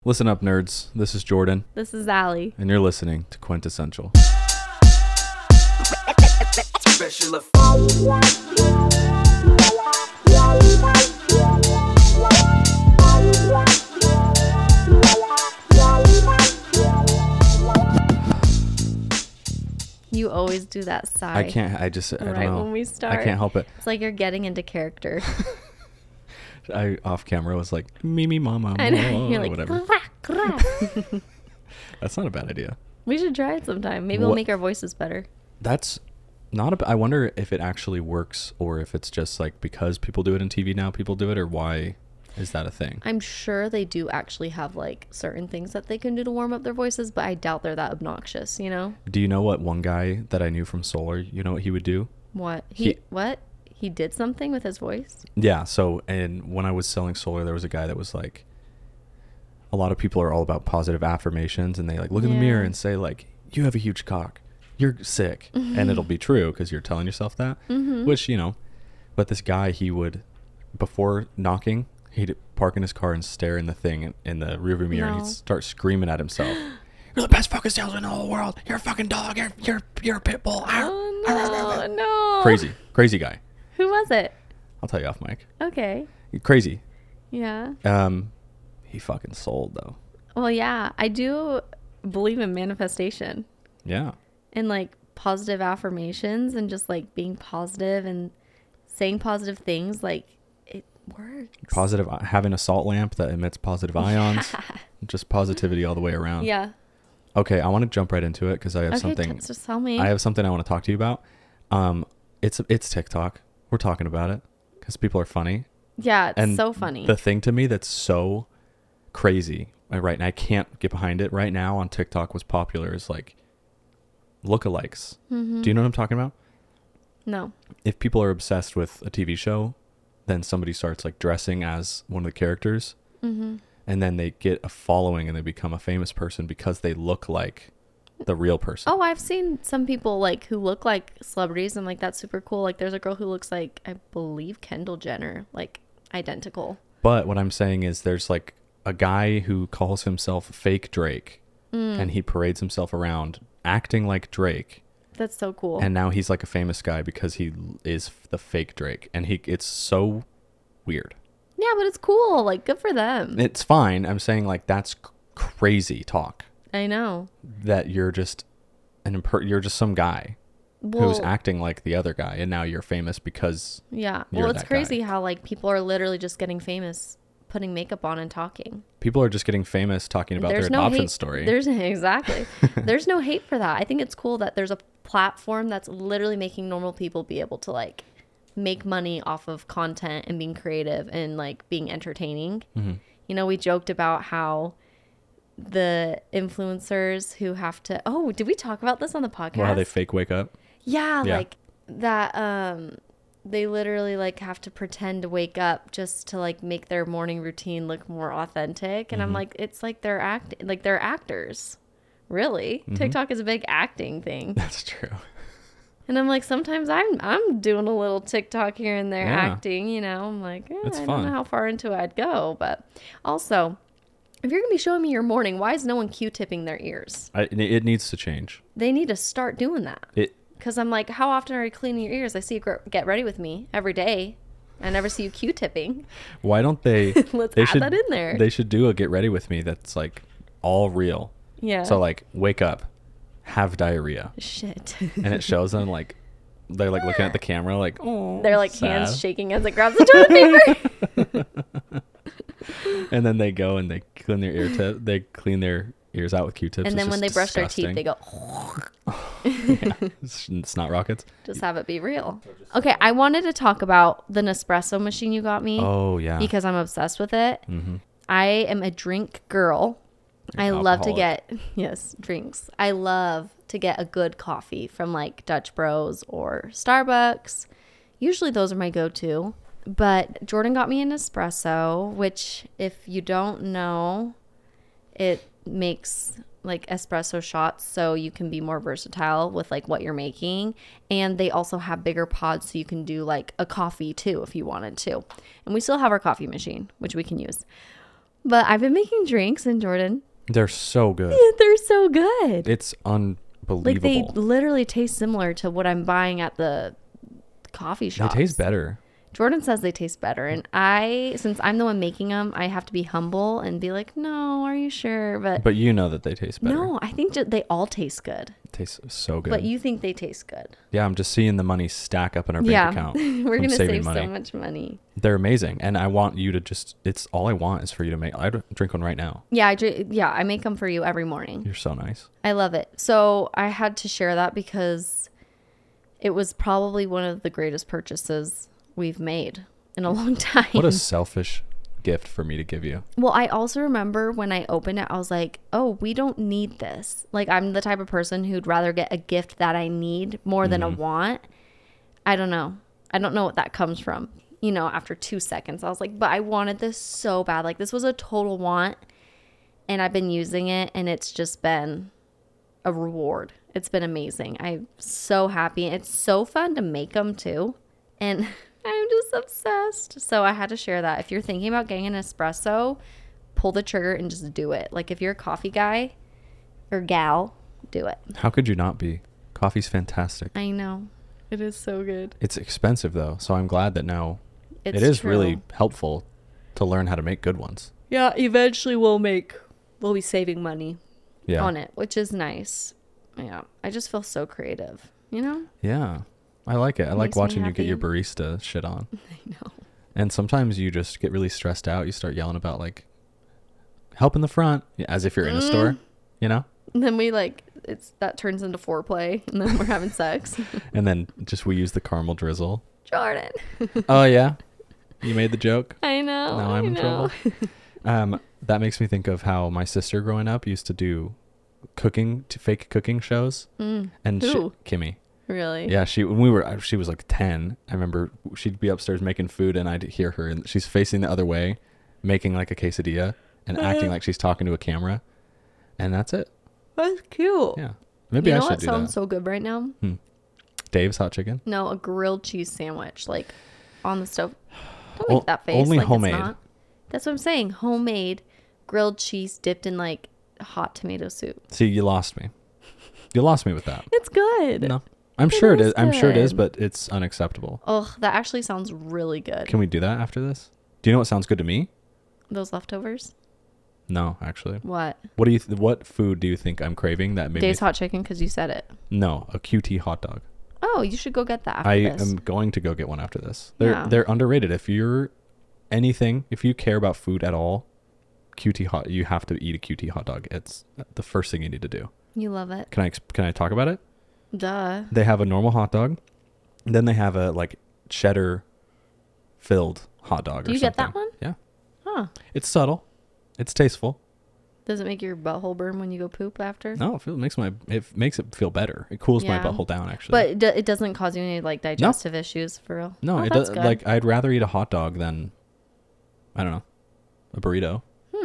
Listen up, nerds. This is Jordan, This is Allie. and you're listening to Quintessential. Special effects. You always do that sigh. I can't. I don't Right know. when we start. I can't help it. It's like you're getting into character. I off camera was like, Mimi Mama, I know. You're like, whatever. "Crack, crack." That's not a bad idea. We should try it sometime. Maybe we'll What- make our voices better. That's not I wonder if it actually works or if it's just like because people do it in TV now, people do it, or why is that a thing? I'm sure they do actually have like certain things that they can do to warm up their voices, but I doubt they're that obnoxious, you know? Do you know what one guy that I knew from Solar, you know what he would do? What? He- What? He did something with his voice? Yeah, so and when I was selling Solar, there was a guy that was like, a lot of people are all about positive affirmations, and they like look in the mirror Yeah. and say like, you have a huge cock, you're sick, and it'll be true because you're telling yourself that, which, you know, but this guy, he would, before knocking, he'd park in his car and stare in the thing in the rearview mirror, and No. he'd start screaming at himself. You're the best fucking salesman in the whole world. You're a fucking dog. You're a pit bull. Oh, no. Crazy guy. Who was it? I'll tell you off mic. Okay. Crazy. Yeah. He fucking sold though. Well, yeah, I do believe in manifestation Yeah. and like positive affirmations and just like being positive and saying positive things. Like it works. Positive, having a salt lamp that emits positive ions. Just positivity all the way around. Yeah. Okay, I want to jump right into it because I have Okay, something. just tell me. I have something I want to talk to you about. It's TikTok. We're talking about it because people are funny. Yeah, it's And so funny. The thing to me that's so crazy, and I can't get behind it right now on TikTok, was popular is like lookalikes. Mm-hmm. Do you know what I'm talking about? No. If people are obsessed with a TV show, then somebody starts like dressing as one of the characters, Mm-hmm. and then they get a following and they become a famous person because they look like the real person. Oh, I've seen some people like who look like celebrities and like that's super cool. Like there's a girl who looks like, I believe, Kendall Jenner, like identical. But what I'm saying is there's like a guy who calls himself Fake Drake, and he parades himself around acting like Drake. That's so cool. And now he's like a famous guy because he is the fake Drake, and it's so weird. Yeah, but it's cool. Like good for them. It's fine. I'm saying like that's crazy talk I know. that you're just you're just some guy who's acting like the other guy, and now you're famous because Yeah. You're Well, it's that guy. crazy how like people are literally just getting famous, putting makeup on and talking. people are just getting famous talking about their no adoption hate. story. There's exactly. There's no hate for that. I think it's cool that there's a platform that's literally making normal people be able to like make money off of content and being creative and like being entertaining. Mm-hmm. You know, we joked about how the influencers who have to did we talk about this on the podcast? Well, how they fake wake up. Yeah, Yeah. like that they literally like have to pretend to wake up just to like make their morning routine look more authentic. And I'm like, it's like they're actors. Really? TikTok is a big acting thing. That's true. And I'm like, sometimes I'm doing a little TikTok here and there Yeah. acting, you know. I'm like, It's I fun. don't know how far into it I'd go. But also, if you're gonna be showing me your morning, why is no one Q-tipping their ears? It needs to change. They need to start doing that. It Because I'm like, how often are you cleaning your ears? I see you get ready with me every day. I never see you Q-tipping. Why don't they? Let's they add that in there. They should do a get ready with me that's like all real. Yeah. So like wake up, have diarrhea, Shit. and it shows them like they're like looking at the camera like, oh, They're like sad. hands shaking as it grabs the toilet paper. And then they go and they clean their they clean their ears out with Q-tips. And It's then when just they brush their teeth, disgusting. they go, It's not rockets. just have it be real. Okay, I wanted to talk about the Nespresso machine you got me Oh yeah. because I'm obsessed with it. Mm-hmm. I am a drink girl. I an love to alcoholic. get, yes, drinks. I love to get a good coffee from like Dutch Bros or Starbucks. Usually those are my go-to. But Jordan got me an espresso, which if you don't know, it makes like espresso shots so you can be more versatile with like what you're making. And they also have bigger pods so you can do like a coffee too if you wanted to. And we still have our coffee machine, which we can use. But I've been making drinks in Jordan. They're so good. Yeah, they're so good. It's unbelievable. Like they literally taste similar to what I'm buying at the coffee They shop. taste better. Jordan says they taste better, and since I'm the one making them, I have to be humble and be like, "No, are you sure?" But you know that they taste better. no, I think they all taste good. It tastes so good. But you think they taste good? Yeah, I'm just seeing the money stack up in our Yeah, bank account. we're from gonna saving save money. so much money. They're amazing, and I want you to just. It's all I want is for you to make. I drink one right now. Yeah, I make them for you every morning. You're so nice. I love it. So I had to share that because it was probably one of the greatest purchases we've made in a long time. What a selfish gift for me to give you. Well, I also remember when I opened it, I was like, oh, we don't need this. Like, I'm the type of person who'd rather get a gift that I need more than a want. I don't know. I don't know what that comes from. You know, after 2 seconds, I was like, but I wanted this so bad. Like, this was a total want. And I've been using it, and it's just been a reward. It's been amazing. I'm so happy. It's so fun to make them, too. And I'm just obsessed. So I had to share that. If you're thinking about getting an espresso, pull the trigger and just do it. Like if you're a coffee guy or gal, do it. How could you not be? Coffee's fantastic. I know. It is so good. It's expensive though, so I'm glad that now It's it is true. really helpful to learn how to make good ones. Yeah, eventually we'll be saving money Yeah. on it, which is nice. Yeah. I just feel so creative, you know? Yeah. I like it. I like Makes me watching you get happy. your barista shit on. I know. And sometimes you just get really stressed out. You start yelling about like help in the front as if you're in a store, you know? And then that turns into foreplay and then we're having sex. And then just we use the caramel drizzle. Jordan. Oh yeah. You made the joke. I know. Now I'm I in know. trouble. That makes me think of how my sister growing up used to do fake cooking shows. And Who? Kimmy. Really? Yeah, she was like 10. I remember she'd be upstairs making food and I'd hear her and she's facing the other way, making like a quesadilla and acting like she's talking to a camera. And that's it. That's cute. Yeah. Maybe You I know should what do sounds that. so good right now? Dave's hot chicken. No, a grilled cheese sandwich, like on the stove. Don't O- make that face. only like homemade. It's not. That's what I'm saying. Homemade grilled cheese dipped in like hot tomato soup. See, you lost me. You lost me with that. It's good. No. I'm It sure it is is. I'm sure it is, good. but it's unacceptable. Ugh, that actually sounds really good. Can we do that after this? Do you know what sounds good to me? Those leftovers? No, actually. What? What do you? What food do you think I'm craving that made Dave's me? hot chicken because you said it. No, a QT hot dog. Oh, you should go get that after I this. am going to go get one after this. Yeah. They're underrated. If you care about food at all, you have to eat a QT hot dog. It's the first thing you need to do. You love it. Can I talk about it? Duh. They have a normal hot dog, and then they have a like cheddar filled hot dog. Do or you get that something. one? Yeah, Huh. it's subtle, it's tasteful. Does it make your butthole burn when you go poop after? No, it makes it feel better. It cools my Yeah. butthole down actually. But it doesn't cause you any like digestive issues for real? no, Oh, it that's does. good. Like I'd rather eat a hot dog than, I don't know, a burrito.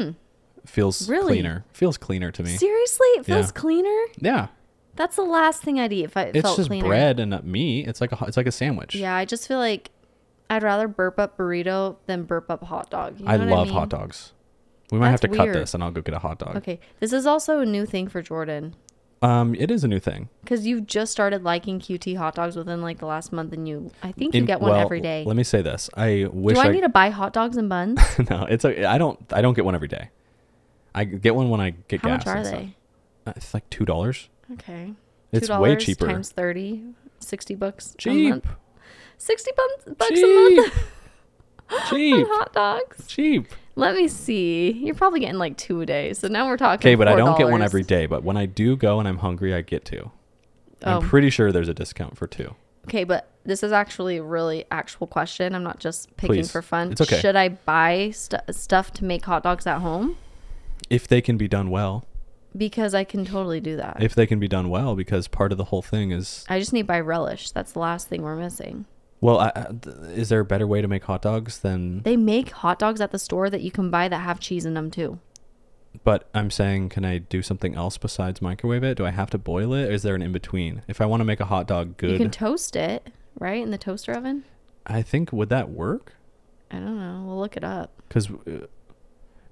Feels Really? cleaner. Feels cleaner to me. Seriously? It feels Yeah. cleaner? Yeah, That's the last thing I'd eat if it it's felt just cleaner. bread and meat. It's like a sandwich. Yeah, I just feel like I'd rather burp up burrito than burp up hot dog. You know I what love mean? hot dogs. We might have to That's cut weird. this and I'll go get a hot dog. Okay, this is also a new thing for Jordan It is a new thing. because you just started liking QT hot dogs within like the last month, and I think you get one every day. Let me say this. I wish Do I need to buy hot dogs and buns? No, it's okay. I don't get one every day. I get one when I get How gas. much are and stuff. they? It's like $2. Okay, It's way $2 cheaper. times 30, $60 a Cheap. month. 60 bucks a Cheap. month Cheap. on hot dogs. Cheap. Let me see. You're probably getting like 2 a day. So now we're talking. Okay, but I don't get one $4. every day. But when I do go and I'm hungry, I get two. Oh. I'm pretty sure there's a discount for two. Okay, but this is actually a really actual question. I'm not just picking Please. for fun. It's okay. Should I buy stuff to make hot dogs at home? If they can be done well. Because I can totally do that. If they can be done well, because part of the whole thing is... I just need to buy relish. That's the last thing we're missing. Well, is there a better way to make hot dogs than... They make hot dogs at the store that you can buy that have cheese in them too. But I'm saying, can I do something else besides microwave it? Do I have to boil it? Or is there an in-between? If I want to make a hot dog good... You can toast it, right? In the toaster oven? I think, would that work? I don't know. We'll look it up. Because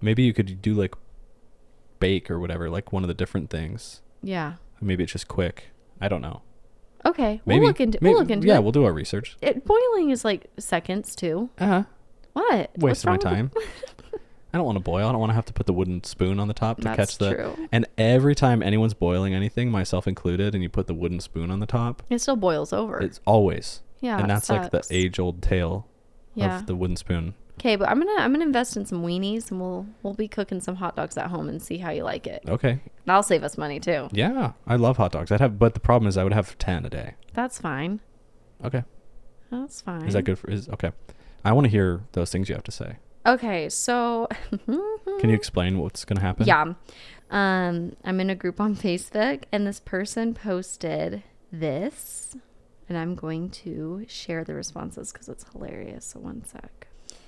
Maybe you could do like bake or whatever, like one of the different things. Yeah. Maybe it's just quick. I don't know. Okay. Maybe we'll look into yeah, it. we'll do our research. Boiling is like seconds too. What? Waste What's of my wrong with time. I don't want to boil. I don't want to have to put the wooden spoon on the top to That's catch the. true. And every time anyone's boiling anything, myself included, and you put the wooden spoon on the top, It still boils over. it's always. Yeah, And it that's like the sucks. age-old tale Yeah. of the wooden spoon. Okay, but I'm gonna invest in some weenies, and we'll be cooking some hot dogs at home and see how you like it. Okay. That'll save us money too. Yeah, I love hot dogs. But the problem is I would have 10 a day. That's fine. Okay. That's fine. Is that good okay. I want to hear those things you have to say. Okay, so Can you explain what's going to happen? yeah, I'm in a group on Facebook, and this person posted this, and I'm going to share the responses because it's hilarious. So one sec.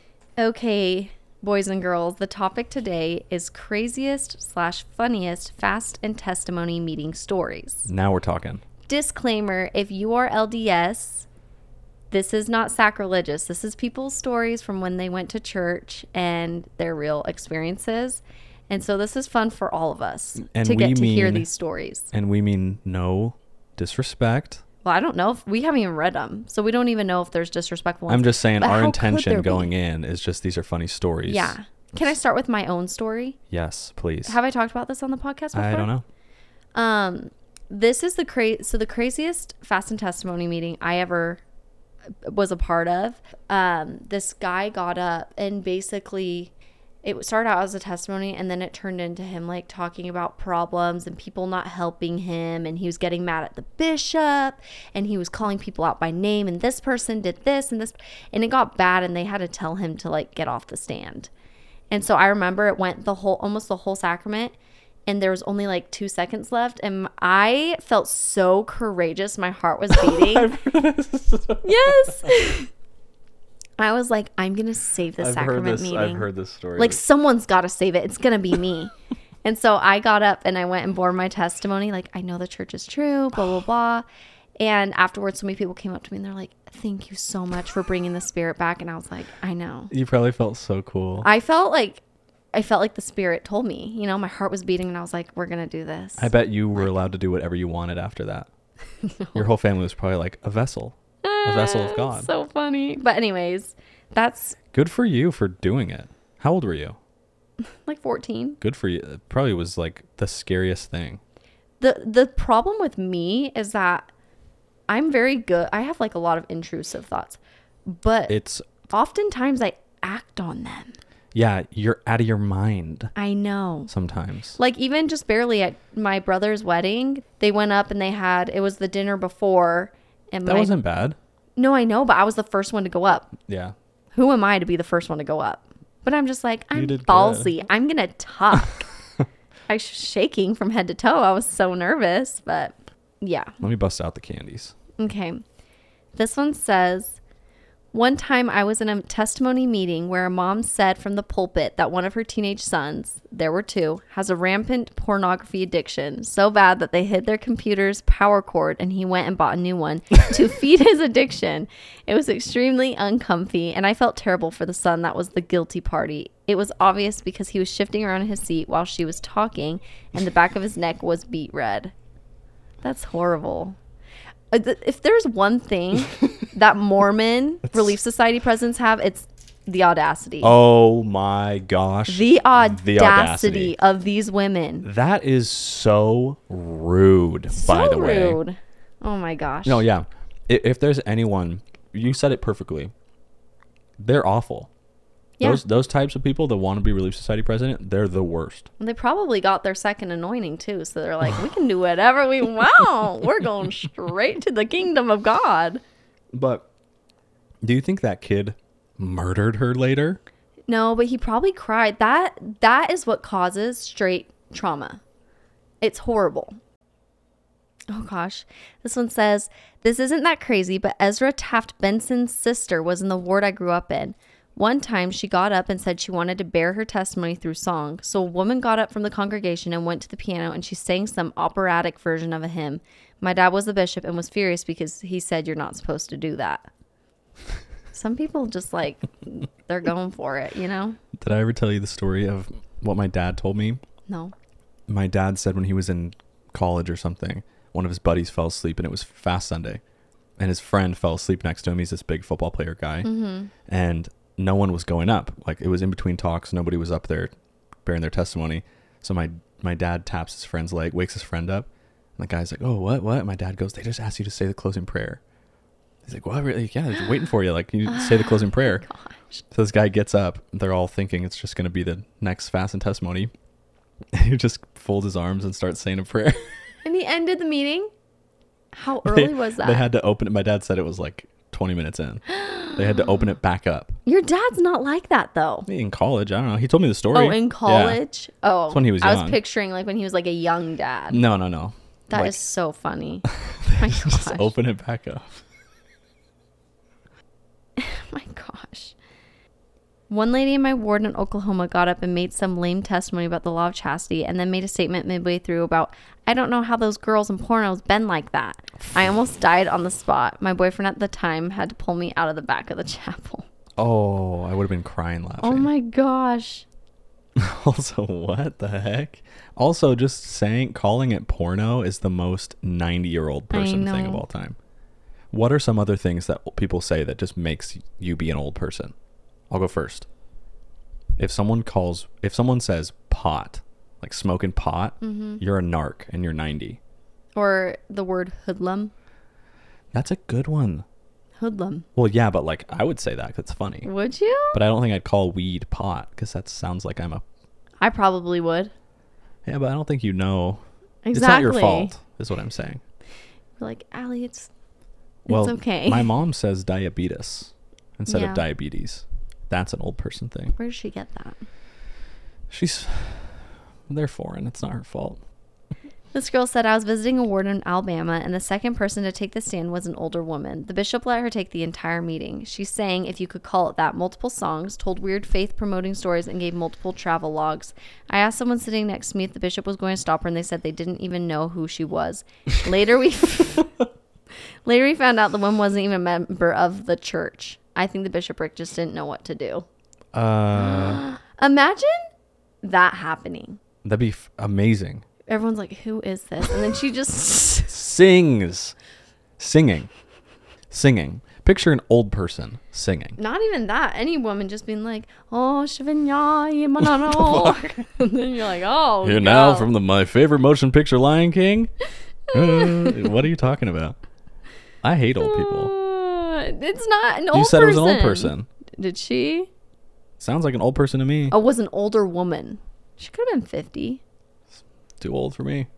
Okay, boys and girls, the topic today is craziest/funniest fast and testimony meeting stories. Now we're talking. Disclaimer: if you are LDS, this is not sacrilegious. This is people's stories from when they went to church and their real experiences. And so this is fun for all of us And to we get to hear mean- these stories. And we mean no disrespect. Well, I don't know if we haven't even read them, so we don't even know if there's disrespectful ones. I'm just saying But our how could there intention be? going in is just these are funny stories. Yeah. Can I start with my own story? Yes, please. Have I talked about this on the podcast before? I don't know. This is the craziest fast and testimony meeting I ever was a part of. This guy got up and basically it started out as a testimony, and then it turned into him like talking about problems and people not helping him, and he was getting mad at the bishop, and he was calling people out by name, and this person did this and this, and it got bad, and they had to tell him to like get off the stand. And so I remember it went almost the whole sacrament, and there was only like 2 seconds left, and I felt so courageous. My heart was beating. Yes. I was like, I'm going to save the sacrament meeting. I've heard this story. Like, someone's got to save it. It's going to be me. And so I got up and I went and bore my testimony. Like, I know the church is true, blah, blah, blah. And afterwards, so many people came up to me and they're like, thank you so much for bringing the spirit back. And I was like, I know. You probably felt so cool. I felt like the spirit told me, you know, my heart was beating and I was like, we're going to do this. I bet you were allowed to do whatever you wanted after that. Your whole family was probably like a vessel of God. So funny. But anyways, that's Good for you for doing it. How old were you? like 14. Good for you. It probably was like the scariest thing. The problem with me is that I'm very good. I have like a lot of intrusive thoughts, but It's oftentimes I act on them. yeah, you're out of your mind I know. sometimes. Like even just barely at my brother's wedding, they went up and it was the dinner before. And That wasn't bad. No, I know, but I was the first one to go up. Yeah. Who am I to be the first one to go up? But I'm just like, I'm did good. ballsy. I'm going to talk. I was shaking from head to toe. I was so nervous, but yeah. Let me bust out the candies. Okay. This one says, one time I was in a testimony meeting where a mom said from the pulpit that one of her teenage sons, there were 2, has a rampant pornography addiction so bad that they hid their computer's power cord and he went and bought a new one to feed his addiction. It was extremely uncomfy and I felt terrible for the son that was the guilty party. It was obvious because he was shifting around in his seat while she was talking and the back of his neck was beet red. That's horrible. If there's one thing that Mormon Relief Society presidents have, it's the audacity. Oh my gosh. The audacity. audacity of these women. That is so rude, by the way. Rude. Oh my gosh. No, yeah. If there's anyone, you said it perfectly. They're awful. Yeah. Those types of people that want to be Relief Society president, they're the worst. They probably got their second anointing too, so they're like, we can do whatever we want. We're going straight to the kingdom of God. But do you think that kid murdered her later? No, but he probably cried. That is what causes straight trauma. It's horrible. Oh gosh. This one says, this isn't that crazy, but Ezra Taft Benson's sister was in the ward I grew up in. One time she got up and said she wanted to bear her testimony through song. So a woman got up from the congregation and went to the piano and she sang some operatic version of a hymn. My dad was the bishop and was furious because he said you're not supposed to do that. Some people just like, they're going for it, you know? Did I ever tell you the story of what my dad told me? No. My dad said when he was in college or something, one of his buddies fell asleep and it was Fast Sunday. And his friend fell asleep next to him. He's this big football player guy. Mm-hmm. And no one was going up. Like, it was in between talks. Nobody was up there bearing their testimony. So my dad taps his friend's leg, wakes his friend up. And the guy's like, oh, what? My dad goes, they just asked you to say the closing prayer. He's like, what? Really? Yeah, they're waiting for you. Like, you say the closing prayer. Gosh. So this guy gets up. They're all thinking it's just going to be the next fast and testimony. He just folds his arms and starts saying a prayer. And he ended the meeting? How early was that? They had to open it. My dad said it was like 20 minutes in. They had to open it back up. Your dad's not like that, though. In college, I don't know. He told me the story. Oh, in college? Yeah. Oh. That's when he was I young. was picturing like when he was like a young dad. No. That Like, is so funny. My just gosh. open it back up. My gosh. One lady in my ward in Oklahoma got up and made some lame testimony about the law of chastity and then made a statement midway through about, I don't know how those girls in pornos been like that. I almost died on the spot. My boyfriend at the time had to pull me out of the back of the chapel. Oh, I would have been crying laughing. Oh my gosh. Also, what the heck? Also, just calling it porno is the most 90-year-old person thing of know. all time. What are some other things that people say that just makes you be an old person? I'll go first. If someone says pot, like smoking pot, you're a narc and you're 90. Or the word hoodlum. That's a good one. Hoodlum. Well, yeah, but like I would say that 'cause it's funny. Would you? But I don't think I'd call weed pot because that sounds like I probably would. Yeah, but I don't think you know. Exactly. It's not your fault, is what I'm saying. We're like, Allie, it's Well, okay. My mom says diabetes instead Yeah. of diabetes. That's an old person thing. Where did she get that? They're foreign. It's not her fault. This girl said, I was visiting a ward in Alabama, and the second person to take the stand was an older woman. The bishop let her take the entire meeting. She sang, if you could call it that, multiple songs, told weird faith-promoting stories, and gave multiple travel logs. I asked someone sitting next to me if the bishop was going to stop her, and they said they didn't even know who she was. Later, we found out the woman wasn't even a member of the church. I think the bishopric just didn't know what to do. Imagine that happening. That'd be amazing. Everyone's like, who is this? And then she just... Singing. Picture an old person singing. Not even that. Any woman just being like, oh, Shivinya, Yimanano. And then you're like, oh, Here no. now from my favorite motion picture, Lion King. What are you talking about? I hate old people. It's not an old person. You said it was an old person. Did she? Sounds like an old person to me. Oh, it was an older woman. She could have been 50. Too old for me.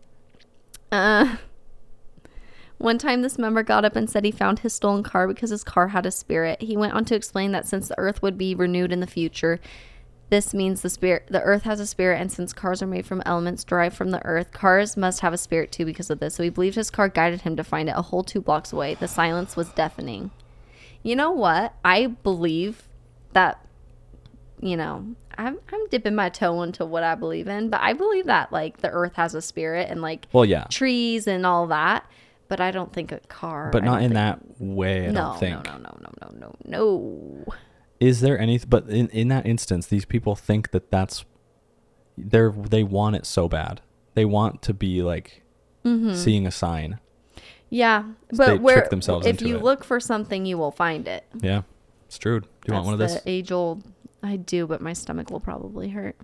One time this member got up and said he found his stolen car because his car had a spirit. He went on to explain that since the earth would be renewed in the future, this means the earth has a spirit, and since cars are made from elements derived from the earth, cars must have a spirit too because of this. So he believed his car guided him to find it a whole 2 blocks away. The silence was deafening. You know what? I believe that, I'm dipping my toe into what I believe in, but I believe that like the earth has a spirit and like Well, yeah. trees and all that, but I don't think a car. But I not don't in think- that way, I don't think. No. Is there anything, but in that instance, these people think that they want it so bad. They want to be like seeing a sign. Yeah, they but trick themselves if into you it. look for something, you will find it. Yeah, it's true. Do you want one of this? The age-old. I do, but my stomach will probably hurt.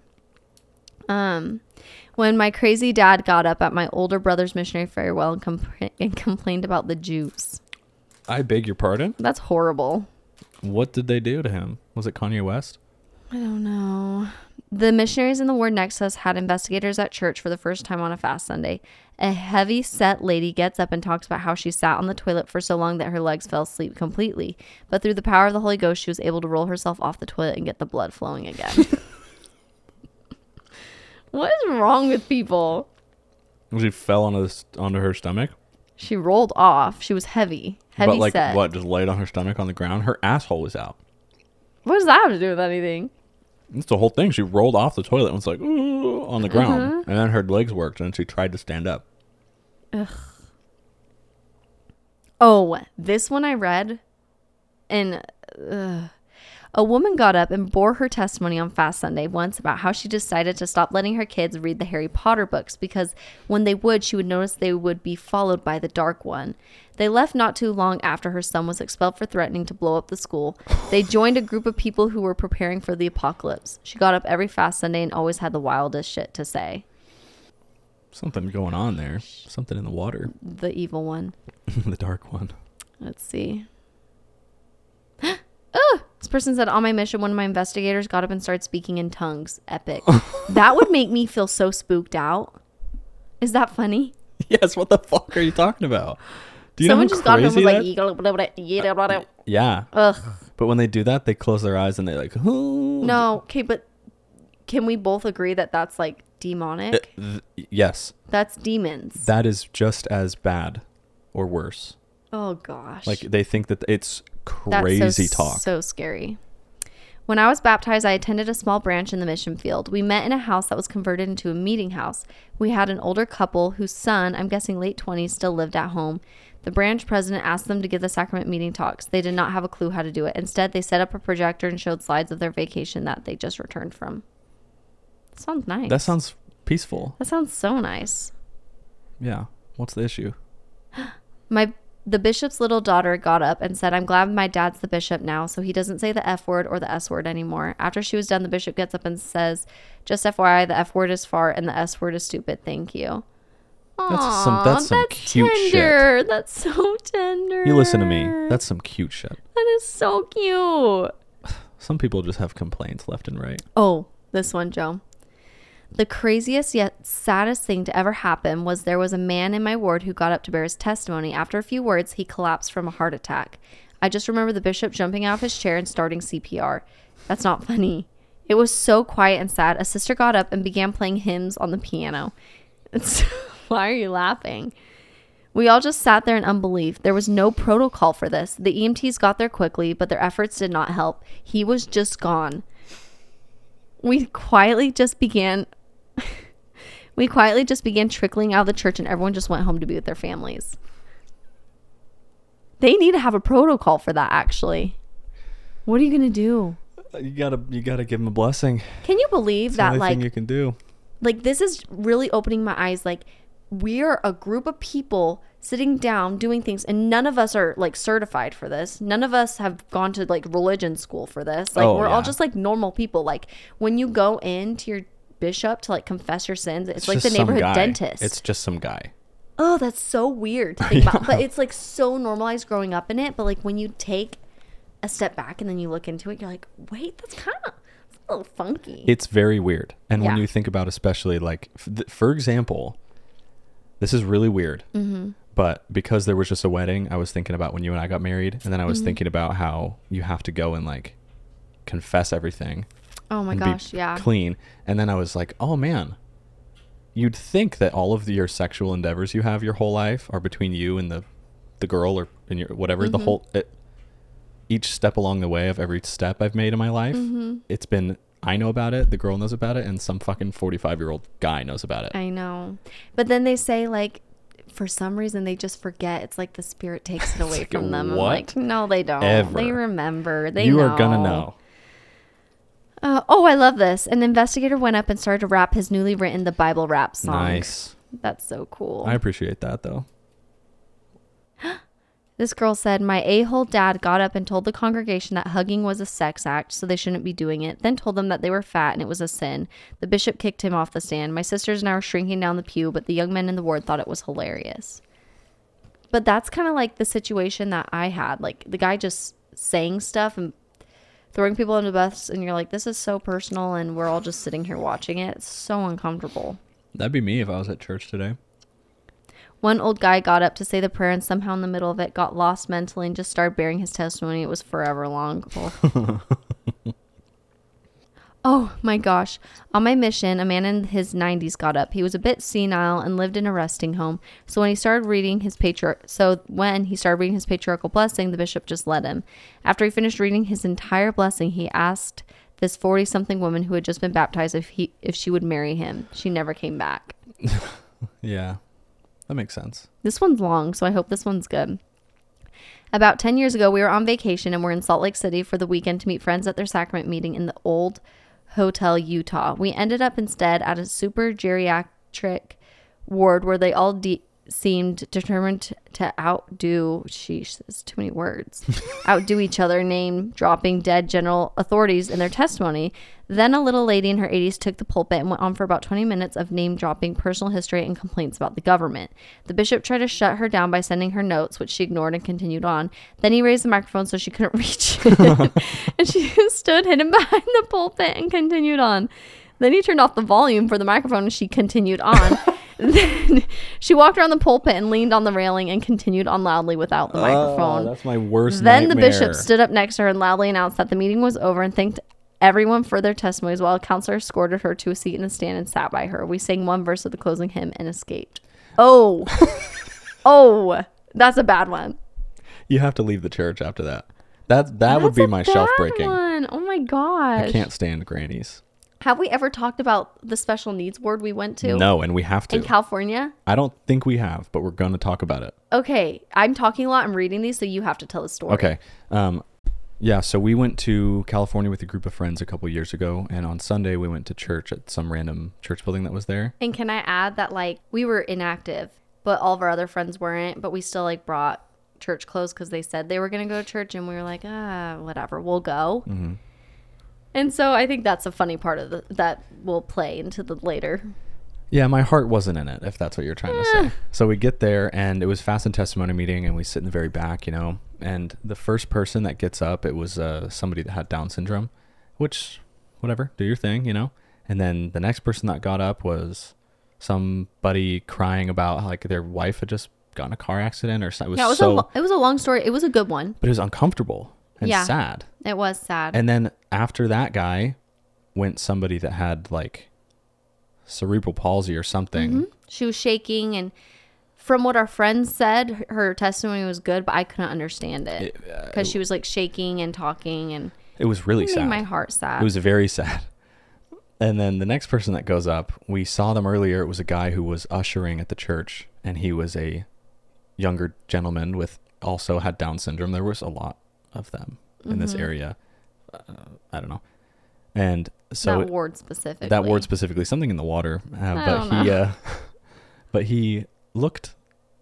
When my crazy dad got up at my older brother's missionary farewell and complained about the Jews. I beg your pardon? That's horrible. What did they do to him? Was it Kanye West? I don't know. The missionaries in the ward next to us had investigators at church for the first time on a fast Sunday. A heavy-set lady gets up and talks about how she sat on the toilet for so long that her legs fell asleep completely. But through the power of the Holy Ghost, she was able to roll herself off the toilet and get the blood flowing again. What is wrong with people? She fell onto her stomach? She rolled off. She was heavy. Heavy But like set. what, just laid on her stomach on the ground? Her asshole was out. What does that have to do with anything? That's the whole thing. She rolled off the toilet and was like, ooh, on the ground. And then her legs worked and she tried to stand up. Ugh. Oh, this one I read in A woman got up and bore her testimony on Fast Sunday once about how she decided to stop letting her kids read the Harry Potter books because when they would, she would notice they would be followed by the Dark One. They left not too long after her son was expelled for threatening to blow up the school. They joined a group of people who were preparing for the apocalypse. She got up every Fast Sunday and always had the wildest shit to say. Something going on there. Something in the water. The evil one. The dark one. Let's see. This person said, on my mission, one of my investigators got up and started speaking in tongues. Epic. That would make me feel so spooked out. Is that funny? Yes, what the fuck are you talking about? Do you Someone know just how got up and crazy was like, Yeah. ugh. But when they do that, they close their eyes and they like, oh. No, okay, but can we both agree that that's like demonic? Yes. That's demons. That is just as bad or worse. Oh, gosh. Like they think that it's That's crazy talk. So scary. When I was baptized, I attended a small branch in the mission field. We met in a house that was converted into a meeting house. We had an older couple whose son, I'm guessing late 20s, still lived at home. The branch president asked them to give the sacrament meeting talks. They did not have a clue how to do it. Instead, they set up a projector and showed slides of their vacation that they just returned from. Sounds nice. That sounds peaceful. That sounds so nice. Yeah. What's the issue? The bishop's little daughter got up and said, I'm glad my dad's the bishop now, so he doesn't say the F word or the S word anymore. After she was done, the bishop gets up and says, just FYI, the F word is fart and the S word is stupid. Thank you. That's some cute tender. shit. That's so tender. You listen to me. That's some cute shit. That is so cute. Some people just have complaints left and right. Oh, this one, Joe. The craziest yet saddest thing to ever happen was there was a man in my ward who got up to bear his testimony. After a few words, he collapsed from a heart attack. I just remember the bishop jumping out of his chair and starting CPR. That's not funny. It was so quiet and sad. A sister got up and began playing hymns on the piano. Why are you laughing? We all just sat there in unbelief. There was no protocol for this. The EMTs got there quickly, but their efforts did not help. He was just gone. We quietly just began trickling out of the church and everyone just went home to be with their families. They need to have a protocol for that, actually. What are you going to do? You gotta give him a blessing. Can you believe It's that, the only like, thing you can do. like, this is really opening my eyes. Like, we're a group of people sitting down doing things, and none of us are like certified for this. None of us have gone to like religion school for this. Like, we're all just like normal people. Like, when you go into your bishop to like confess your sins, it's like the just some neighborhood guy. dentist. It's just some guy. Oh, that's so weird to think about. But it's like so normalized growing up in it. But like when you take a step back and then you look into it, you're like, wait, that's kind of a little funky. It's very weird. And when Yeah. you think about, especially like, for example, this is really weird. Mm-hmm. But because there was just a wedding, I was thinking about when you and I got married. And then I was thinking about how you have to go and like confess everything. Oh my and gosh, be yeah. clean. And then I was like, oh man, you'd think that all of your sexual endeavors you have your whole life are between you and the girl or in your whatever. The whole each step along the way of every step I've made in my life, it's been, I know about it, the girl knows about it, and some fucking 45-year-old guy knows about it. I know. But then they say, like, for some reason they just forget. It's like the spirit takes it away like, from them. I'm what? like, no, they don't. Ever. They remember. They You know. are gonna know. Oh, I love this. An investigator went up and started to rap his newly written The Bible Rap song. Nice. That's so cool. I appreciate that though. This girl said, my a-hole dad got up and told the congregation that hugging was a sex act, so they shouldn't be doing it, then told them that they were fat and it was a sin. The bishop kicked him off the stand. My sisters and I were shrinking down the pew, but the young men in the ward thought it was hilarious. But that's kind of like the situation that I had. Like, the guy just saying stuff and throwing people under the bus, and you're like, this is so personal, and we're all just sitting here watching it. It's so uncomfortable. That'd be me if I was at church today. One old guy got up to say the prayer and somehow in the middle of it got lost mentally and just started bearing his testimony. It was forever long. Oh my gosh. On my mission, a man in his 90s got up. He was a bit senile and lived in a resting home. So when he started reading his patriarchal blessing, the bishop just let him. After he finished reading his entire blessing, he asked this 40-something woman who had just been baptized if she would marry him. She never came back. Yeah. That makes sense. This one's long, so I hope this one's good. About 10 years ago, we were on vacation and we're in Salt Lake City for the weekend to meet friends at their sacrament meeting in the old Hotel Utah. We ended up instead at a super geriatric ward where they all seemed determined to outdo, sheesh, that's too many words, outdo each other, name dropping dead general authorities in their testimony. Then a little lady in her 80s took the pulpit and went on for about 20 minutes of name dropping personal history and complaints about the government. The bishop tried to shut her down by sending her notes, which she ignored and continued on. Then he raised the microphone so she couldn't reach it. And she stood hidden behind the pulpit and continued on. Then he turned off the volume for the microphone and she continued on. Then she walked around the pulpit and leaned on the railing and continued on loudly without the microphone. That's my worst Then the nightmare. bishop stood up next to her and loudly announced that the meeting was over and thanked everyone for their testimonies while a counselor escorted her to a seat in the stand and sat by her. We sang one verse of the closing hymn and escaped. Oh. Oh. That's a bad one. You have to leave the church after that. That would be my shelf breaking. One. Oh my gosh. I can't stand grannies. Have we ever talked about the special needs ward we went to? No, and we have to. In California? I don't think we have, but we're going to talk about it. Okay. I'm talking a lot. I'm reading these, so you have to tell the story. Okay. Yeah, so we went to California with a group of friends a couple years ago, and on Sunday we went to church at some random church building that was there. And can I add that, like, we were inactive, but all of our other friends weren't, but we still, like, brought church clothes because they said they were going to go to church, and we were like, whatever, we'll go. Mm-hmm. And so I think that's a funny part of that will play into the later. Yeah, my heart wasn't in it, if that's what you're trying to say. So we get there, and it was fast and testimony meeting, and we sit in the very back, you know. And the first person that gets up, it was somebody that had Down syndrome, which, whatever, do your thing, you know. And then the next person that got up was somebody crying about like their wife had just gotten in a car accident or something. It was a long story. It was a good one. But it was uncomfortable and sad. It was sad. And then after that guy went somebody that had like cerebral palsy or something. Mm-hmm. She was shaking, and from what our friends said, her testimony was good, but I couldn't understand it because she was like shaking and talking, and it was really it made sad. my heart sad. It was very sad. And then the next person that goes up, we saw them earlier. It was a guy who was ushering at the church, and he was a younger gentleman with also had Down syndrome. There was a lot of them in this area. I don't know. And so that ward specifically, something in the water. But he looked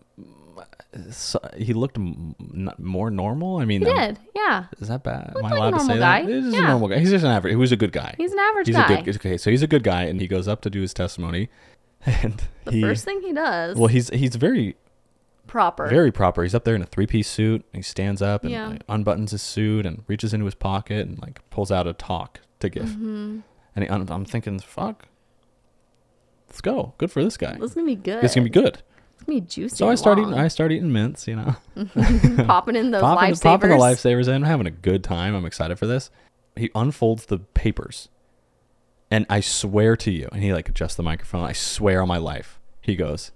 more normal. I mean, he did. Yeah. Is that bad? Am I like allowed to say guy. that? He's a normal guy. He's just an average. He was a good guy. He's an average guy. Okay, so he's a good guy, and he goes up to do his testimony, and the first thing he does. Well, he's very proper. Very proper. He's up there in a 3-piece suit. And he stands up and like, unbuttons his suit and reaches into his pocket and like pulls out a talk to give. Mm-hmm. And I'm thinking, fuck, let's go. Good for this guy. This is gonna be good. It's gonna be good. It's gonna be juicy. So I start eating mints, you know, popping in those lifesavers. Popping the lifesavers in. I'm having a good time. I'm excited for this. He unfolds the papers, and I swear to you, and he like adjusts the microphone. I swear on my life, he goes,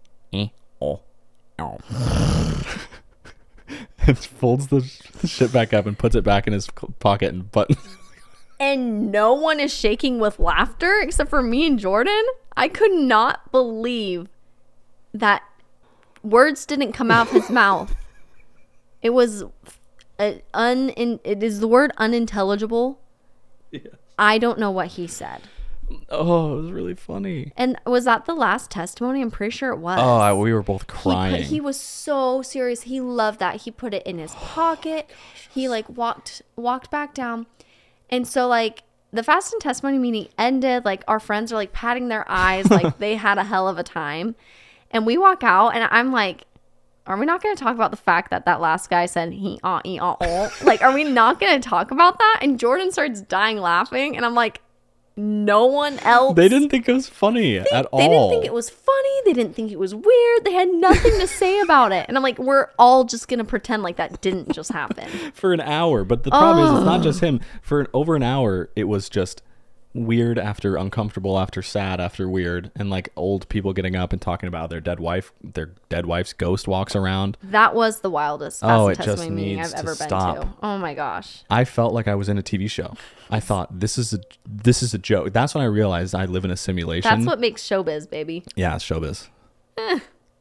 and folds the shit back up and puts it back in his pocket and buttons. And no one is shaking with laughter except for me and Jordan. I could not believe that words didn't come out of his mouth. It was it is the word unintelligible. Yes. I don't know what he said. Oh, it was really funny. And was that the last testimony? I'm pretty sure it was. Oh, we were both crying. He was so serious. He loved that. He put it in his pocket. He like walked back down. And so like the fast and testimony meeting ended. Like our friends are like patting their eyes like they had a hell of a time. And we walk out and I'm like, are we not going to talk about the fact that last guy said like, are we not going to talk about that? And Jordan starts dying laughing. And I'm like, no one else. They didn't think it was funny at all. They didn't think it was funny. They didn't think it was weird. They had nothing to say about it. And I'm like, we're all just going to pretend like that didn't just happen. For an hour. But the problem is, it's not just him. For over an hour, it was just weird after uncomfortable after sad after weird, and like old people getting up and talking about their dead wife's ghost walks around. That was the wildest testimony meeting I've ever been to. Oh my gosh, I felt like I was in a TV show. I thought this is a joke. That's when I realized I live in a simulation. That's what makes showbiz, baby. Yeah, it's showbiz.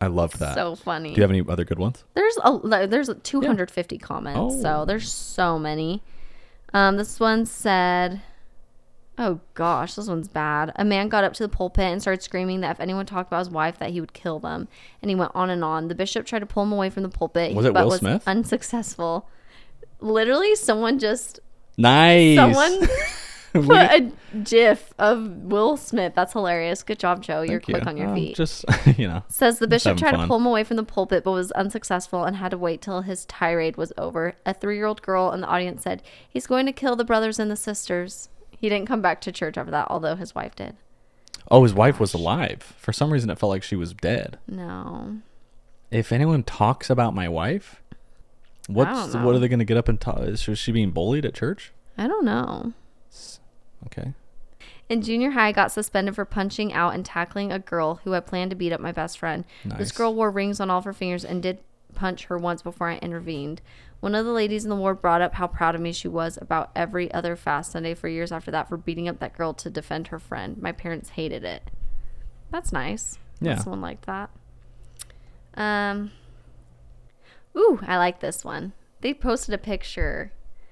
I loved that. So funny. Do you have any other good ones? There's 250 comments, so Oh. there's so many. This one said, oh gosh, this one's bad. A man got up to the pulpit and started screaming that if anyone talked about his wife, that he would kill them. And he went on and on. The bishop tried to pull him away from the pulpit, Was it but Will was Smith? unsuccessful. Literally, someone Nice. put a gif of Will Smith. That's hilarious. Good job, Joe. You're Thank you. quick on your feet. Just, Says the bishop having tried to fun. pull him away from the pulpit but was unsuccessful and had to wait till his tirade was over. A 3-year-old girl in the audience said, he's going to kill the brothers and the sisters. He didn't come back to church after that, although his wife did. Oh, his wife was alive. For some reason, it felt like she was dead. No. If anyone talks about my wife, what know. are they going to get up and talk? Is she being bullied at church? I don't know. Okay. In junior high, I got suspended for punching out and tackling a girl who had planned to beat up my best friend. Nice. This girl wore rings on all of her fingers and did punch her once before I intervened. One of the ladies in the ward brought up how proud of me she was about every other fast Sunday for years after that for beating up that girl to defend her friend. My parents hated it. That's nice. Yeah. Someone liked that. Ooh, I like this one. They posted a picture.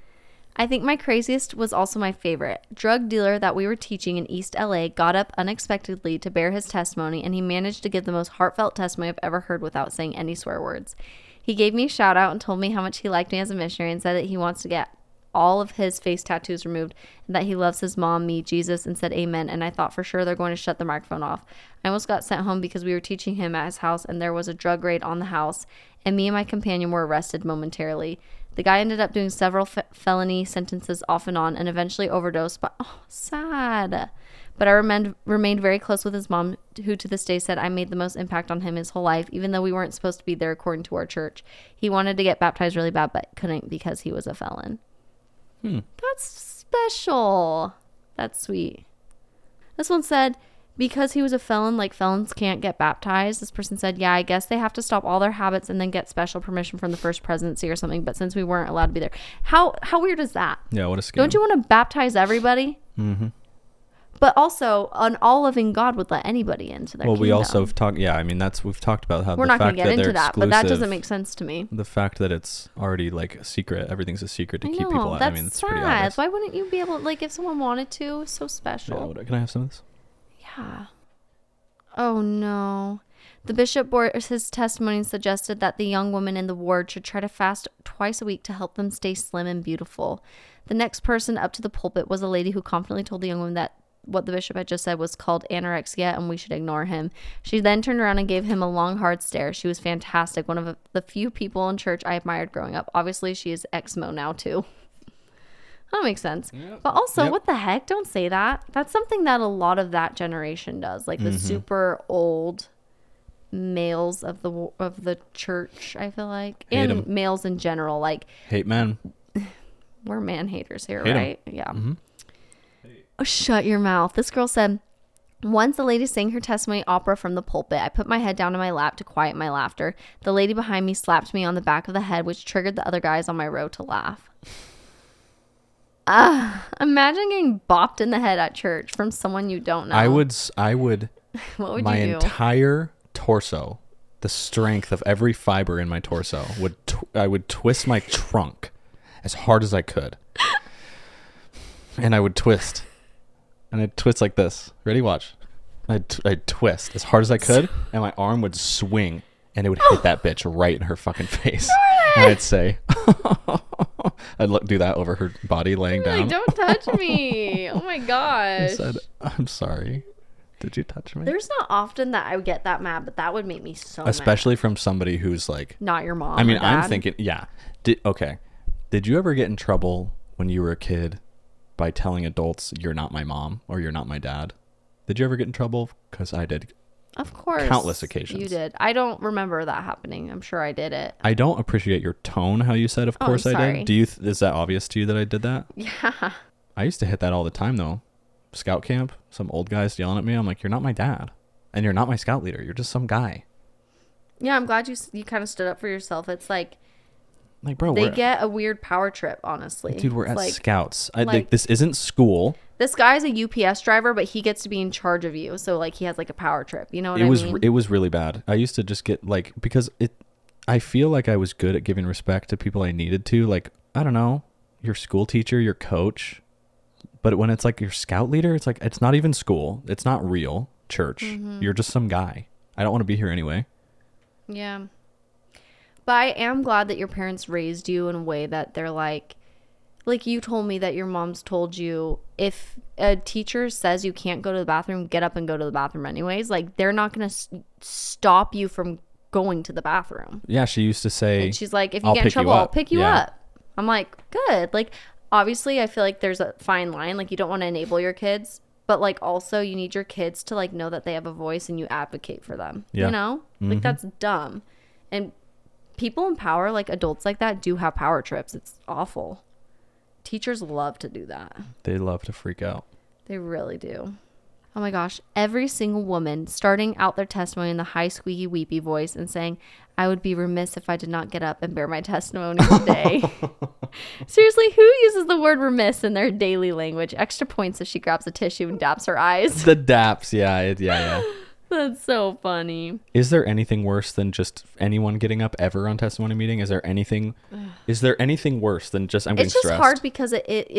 I think my craziest was also my favorite. Drug dealer that we were teaching in East LA got up unexpectedly to bear his testimony, and he managed to give the most heartfelt testimony I've ever heard without saying any swear words. He gave me a shout out and told me how much he liked me as a missionary and said that he wants to get all of his face tattoos removed and that he loves his mom, me, Jesus, and said amen. And I thought for sure they're going to shut the microphone off. I almost got sent home because we were teaching him at his house and there was a drug raid on the house, and me and my companion were arrested momentarily. The guy ended up doing several felony sentences off and on and eventually overdosed, but sad. But I remained very close with his mom, who to this day said I made the most impact on him his whole life, even though we weren't supposed to be there according to our church. He wanted to get baptized really bad, but couldn't because he was a felon. That's special. That's sweet. This one said, because he was a felon, like felons can't get baptized. This person said, yeah, I guess they have to stop all their habits and then get special permission from the first presidency or something. But since we weren't allowed to be there, how weird is that? Yeah, what a scam. Don't you want to baptize everybody? Mm-hmm. But also, an all-loving God would let anybody into their Well, kingdom. we also have talked. Yeah, I mean we've talked about how We're the not going fact to get that they're into that, but that doesn't exclusive- make sense to me. The fact that it's already like a secret, everything's a secret to I keep know, people out. that's I mean, it's sad. pretty obvious. Why wouldn't you be able, like, if someone wanted to? It's so Yeah, special. can I have some of this? Yeah. Oh no. The bishop bore his testimony and suggested that the young woman in the ward should try to fast twice a week to help them stay slim and beautiful. The next person up to the pulpit was a lady who confidently told the young woman that what the bishop had just said was called anorexia and we should ignore him. She then turned around and gave him a long, hard stare. She was fantastic. One of the few people in church I admired growing up. Obviously, she is ex-mo now, too. That makes sense. Yep. But also, Yep. what the heck? Don't say that. That's something that a lot of that generation does. Like the super old males of the church, I feel like. Hate And 'em. males in general. Like, Hate men. we're man haters here, Hate 'em. right? Yeah. Oh, shut your mouth. This girl said, once a lady sang her testimony opera from the pulpit. I put my head down in my lap to quiet my laughter. The lady behind me slapped me on the back of the head, which triggered the other guys on my row to laugh. Imagine getting bopped in the head at church from someone you don't know. I would What would my you do? entire torso, the strength of every fiber in my torso I would twist my trunk as hard as I could. And I would twist. And I'd twist like this. Ready? Watch. I'd twist as hard as I could, and my arm would swing, and it would hit that bitch right in her fucking face. And I'd say, do that over her body laying down. Like, don't touch me. Oh my I gosh. said, I'm sorry. Did you touch me? There's not often that I would get that mad, but that would make me so mad. Especially from somebody who's like, Not your mom. I mean, or I'm dad. thinking, yeah. Okay. Did you ever get in trouble when you were a kid by telling adults you're not my mom or you're not my dad? Did you ever get in trouble? Because I did. Of course. Countless occasions. You did. I don't remember that happening. I'm sure I did it. I don't appreciate your tone, how you said, of Oh, course I'm I sorry. did. Do you, is that obvious to you that I did that? Yeah. I used to hit that all the time though. Scout camp, some old guys yelling at me. I'm like, you're not my dad. And you're not my scout leader. You're just some guy. Yeah, I'm glad you kind of stood up for yourself. It's like Like, bro, they we're, get a weird power trip, honestly. dude, we're It's at like, scouts. like- This isn't school. this guy's a UPS driver, but he gets to be in charge of you. So like he has like a power trip. You know what I mean? It was really bad. I used to just get like, because I feel like I was good at giving respect to people I needed to, like, I don't know, your school teacher, your coach. But when it's like your scout leader, it's like, it's not even school. It's not real church. You're just some guy. I don't want to be here anyway. Yeah. But I am glad that your parents raised you in a way that they're like you told me that your mom's told you if a teacher says you can't go to the bathroom, get up and go to the bathroom anyways. Like they're not going to stop you from going to the bathroom. Yeah, she used to say, And she's like, if you "I'll get in pick you trouble, I'll up." pick you Yeah. up. I'm like, good. Like, obviously, I feel like there's a fine line. Like, you don't want to enable your kids. But, like, also, you need your kids to, like, know that they have a voice and you advocate for them. Yeah. You know? Like, that's dumb. And people in power, like, adults like that, do have power trips. It's awful. Teachers love to do that. they love to freak out. They really do. Oh my gosh. Every single woman starting out their testimony in the high squeaky weepy voice and saying, I would be remiss if I did not get up and bear my testimony today. Seriously, who uses the word remiss in their daily language? Extra points as she grabs a tissue and daps her eyes. The daps, yeah. That's so funny. Is there anything worse than just anyone getting up ever on testimony meeting? Is there anything worse than just, I'm getting It's just stressed? hard because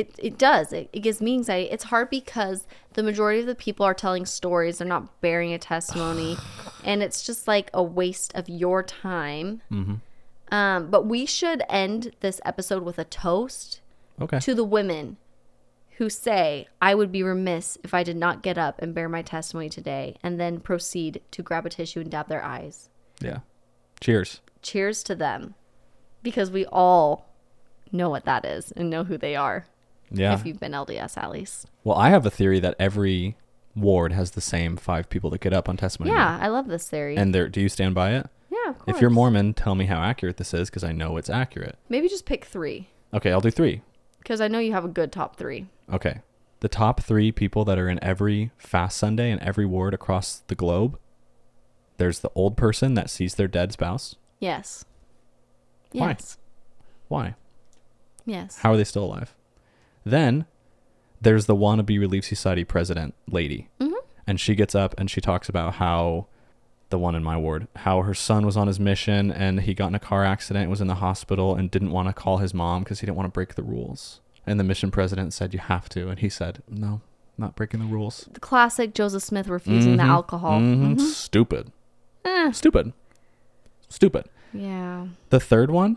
it gives me anxiety. It's hard because the majority of the people are telling stories. They're not bearing a testimony. And it's just like a waste of your time. But we should end this episode with a toast Okay. to the women who say, I would be remiss if I did not get up and bear my testimony today, and then proceed to grab a tissue and dab their eyes. Yeah. Cheers. Cheers to them. Because we all know what that is and know who they are. Yeah. If you've been LDS at least. Well, I have a theory that every ward has the same 5 people that get up on testimony Yeah, meeting. I love this theory. And do you stand by it? yeah, of course. If you're Mormon, tell me how accurate this is, because I know it's accurate. Maybe just pick 3. Okay, I'll do 3. Because I know you have a good top 3. Okay. The top 3 people that are in every fast Sunday in every ward across the globe. There's the old person that sees their dead spouse. Yes. Why? Yes. Why? Yes. How are they still alive? Then there's the wannabe Relief Society president lady. And she gets up and she talks about how, the one in my ward, how her son was on his mission and he got in a car accident, was in the hospital, and didn't want to call his mom because he didn't want to break the rules. And the mission president said, you have to. And he said, no, not breaking the rules. The classic Joseph Smith refusing the alcohol. Stupid. Eh. Stupid. Yeah. The third one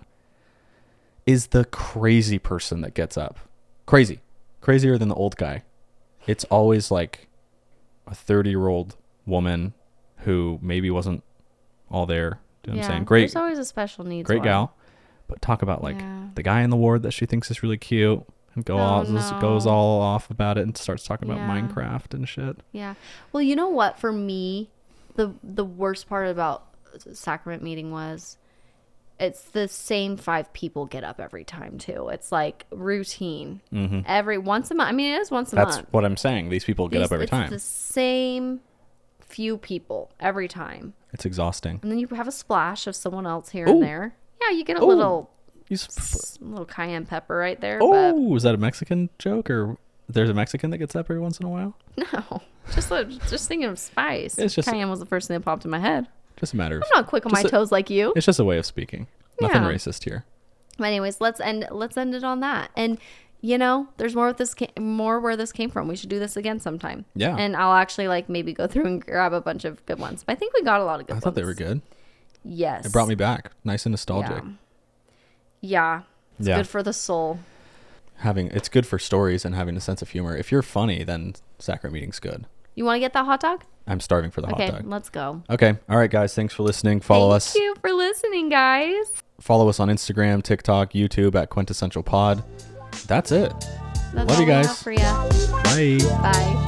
is the crazy person that gets up. Crazy. Crazier than the old guy. It's always like a 30-year-old woman who maybe wasn't all there. Do you know what I'm saying? Great. There's always a special needs Great one. gal. But talk about like Yeah. the guy in the ward that she thinks is really cute and goes no. all off about it and starts talking about Yeah. Minecraft and shit. Yeah. Well, you know what? For me, the worst part about sacrament meeting was it's the same 5 people get up every time too. It's like routine. Every once a month. I mean, it is once a That's month. what I'm saying. These people get up every it's time. the same few people every time. It's exhausting. And then you have a splash of someone else here Ooh. and there. Yeah, you get a Ooh. little He's cayenne pepper right there. But Oh, is that a Mexican joke, or there's a Mexican that gets up every once in a while? no, just thinking of spice. It's just- Cayenne was the first thing that popped in my head. Just a matter of. I'm not quick on my just a- toes like you. It's just a way of speaking. Nothing Yeah. racist here. But anyways, let's end it on that. And you know, there's more with this more where this came from. We should do this again sometime. Yeah. And I'll actually like maybe go through and grab a bunch of good ones. But I think we got a lot of good I ones. thought they were good. Yes. It brought me back. Nice and nostalgic. Yeah. It's Yeah. good for the soul. It's good for stories and having a sense of humor. If you're funny, then sacrament meeting's good. You want to get that hot dog? I'm starving for the Okay, hot dog. let's go. Okay. All right, guys. Thanks for listening. Follow us. Thank you for listening, guys. Follow us on Instagram, TikTok, YouTube at Quintessential Pod. That's it. That's Love all you we have guys. for you. Bye. Bye.